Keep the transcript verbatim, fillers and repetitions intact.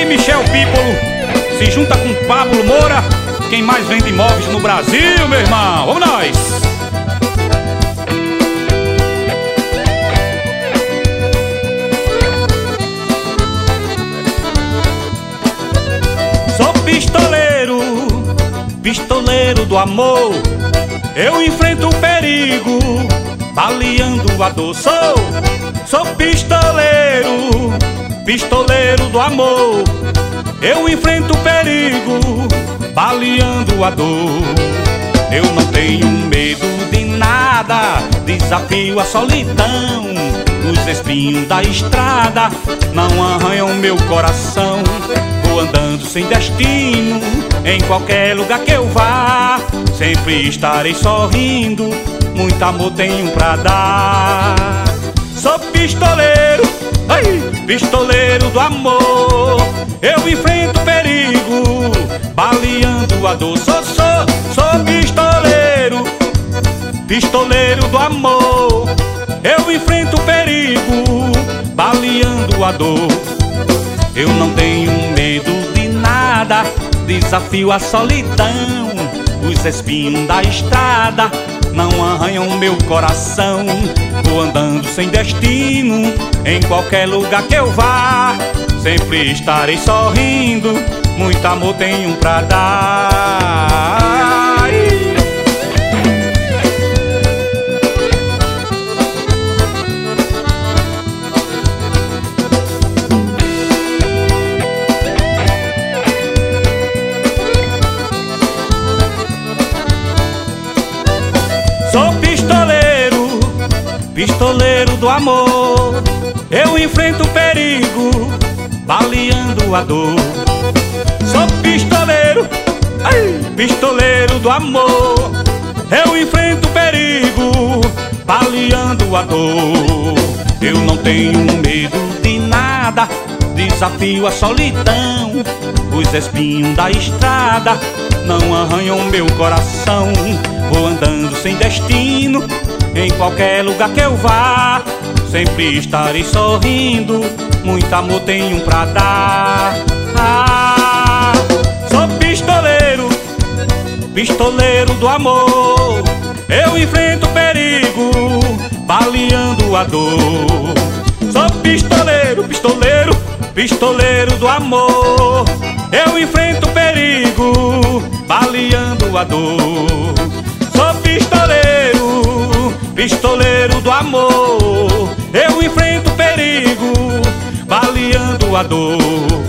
Michel Pípolo se junta com Pablo Moura, quem mais vende imóveis no Brasil, meu irmão. Vamos nós! Sou pistoleiro, pistoleiro do amor. Eu enfrento o perigo, baleando a dor. Sou, sou pistoleiro, pistoleiro do amor. Eu enfrento o perigo, baleando a dor. Eu não tenho medo de nada, desafio a solidão. Os espinhos da estrada não arranham meu coração. Vou andando sem destino, em qualquer lugar que eu vá. Sempre estarei sorrindo, muito amor tenho pra dar. Sou pistoleiro, ai, pistoleiro do amor. Eu enfrento o perigo, baleando a dor. Sou, sou, sou pistoleiro, pistoleiro do amor. Eu enfrento o perigo, baleando a dor. Eu não tenho medo de nada, desafio a solidão. Os espinhos da estrada não arranham meu coração. Vou andando sem destino, em qualquer lugar que eu vá. Sempre estarei sorrindo, muito amor tenho pra dar. Sou pistoleiro, pistoleiro do amor. Eu enfrento o perigo, baleando a dor. Sou pistoleiro, ai, pistoleiro do amor. Eu enfrento o perigo, baleando a dor. Eu não tenho medo de nada, desafio a solidão. Os espinhos da estrada não arranham meu coração. Vou andando sem destino, em qualquer lugar que eu vá. Sempre estarei sorrindo, muito amor tenho pra dar. Ah, sou pistoleiro, pistoleiro do amor. Eu enfrento o perigo, baleando a dor. Sou pistoleiro, pistoleiro, pistoleiro do amor. Eu enfrento o perigo, baleando a dor. Sou pistoleiro, pistoleiro do amor. Eu enfrento o perigo, baleando a dor.